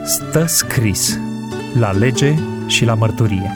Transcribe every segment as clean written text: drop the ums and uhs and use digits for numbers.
Stă scris la lege și la mărturie.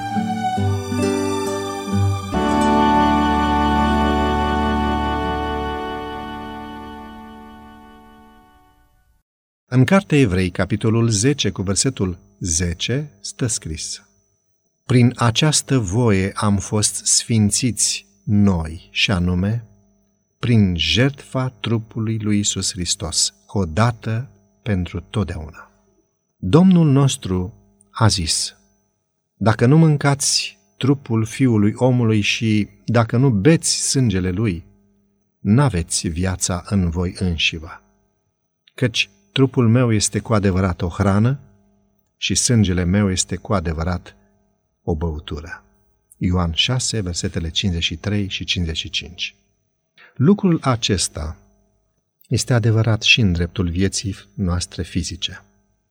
În Cartea Evrei, capitolul 10, cu versetul 10, stă scris: Prin această voie am fost sfințiți noi, și anume, prin jertfa trupului lui Iisus Hristos, odată pentru totdeauna. Domnul nostru a zis: dacă nu mâncați trupul Fiului Omului și dacă nu beți sângele Lui, n-aveți viața în voi înșivă. Căci trupul meu este cu adevărat o hrană și sângele meu este cu adevărat o băutură. Ioan 6, versetele 53 și 55. Lucrul acesta este adevărat și în dreptul vieții noastre fizice.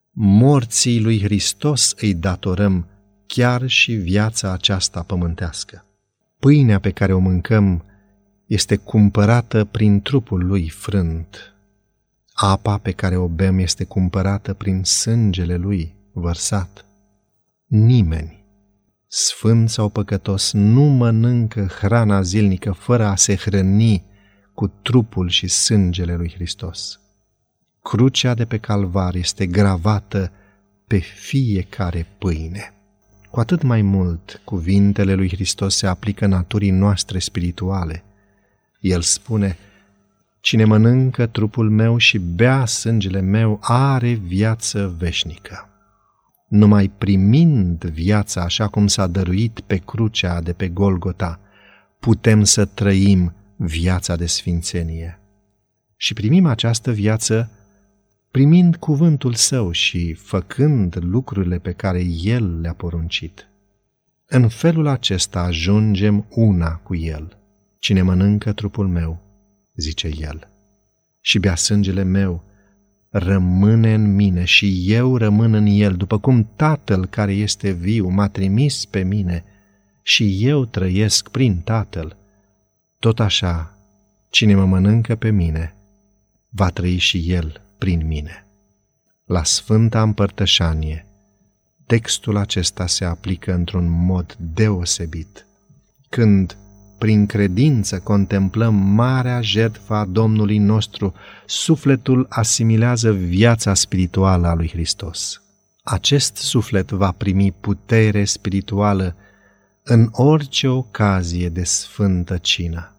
Morții lui Hristos îi datorăm chiar și viața aceasta pământească. Pâinea pe care o mâncăm este cumpărată prin trupul lui frânt. Apa pe care o bem este cumpărată prin sângele lui vărsat. Nimeni, sfânt sau păcătos, nu mănâncă hrana zilnică fără a se hrăni cu trupul și sângele lui Hristos. Crucea de pe Calvar este gravată pe fiecare pâine. Cu atât mai mult, cuvintele lui Hristos se aplică naturii noastre spirituale. El spune: cine mănâncă trupul meu și bea sângele meu are viață veșnică. Numai primind viața așa cum s-a dăruit pe crucea de pe Golgota, putem să trăim viața de sfințenie. Și primim această viață primind cuvântul Său și făcând lucrurile pe care El le-a poruncit. În felul acesta ajungem una cu El. Cine mănâncă trupul meu, zice El, și bea sângele meu, rămâne în mine și eu rămân în el, după cum Tatăl care este viu m-a trimis pe mine și eu trăiesc prin Tatăl. Tot așa, cine mă mănâncă pe mine, va trăi și el prin mine. La Sfânta Împărtășanie, textul acesta se aplică într-un mod deosebit, când prin credință contemplăm marea jertfă a Domnului nostru, sufletul asimilează viața spirituală a lui Hristos. Acest suflet va primi putere spirituală în orice ocazie de sfântă cină.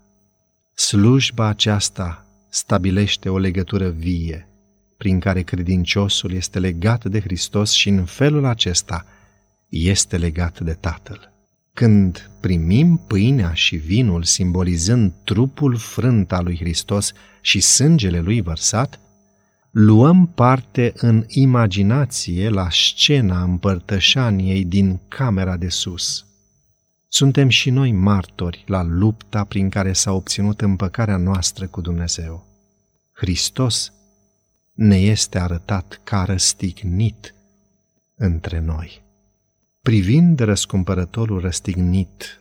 Slujba aceasta stabilește o legătură vie, prin care credinciosul este legat de Hristos și în felul acesta este legat de Tatăl. Când primim pâinea și vinul simbolizând trupul frânt al lui Hristos și sângele lui vărsat, luăm parte în imaginație la scena împărtășaniei din camera de sus. Suntem și noi martori la lupta prin care s-a obținut împăcarea noastră cu Dumnezeu. Hristos ne este arătat ca răstignit între noi. Privind răscumpărătorul răstignit,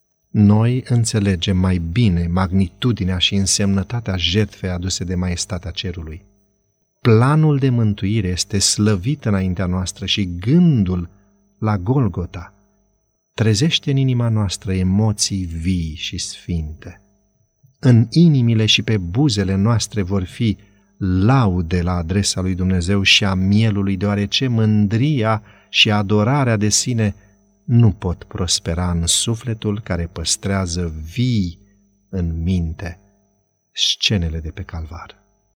noi înțelegem mai bine magnitudinea și însemnătatea jertfei aduse de maestatea cerului. Planul de mântuire este slăvit înaintea noastră și gândul la Golgota trezește în inima noastră emoții vii și sfinte. În inimile și pe buzele noastre vor fi laude la adresa lui Dumnezeu și a mielului, deoarece mândria și adorarea de sine nu pot prospera în sufletul care păstrează vii în minte scenele de pe Calvar.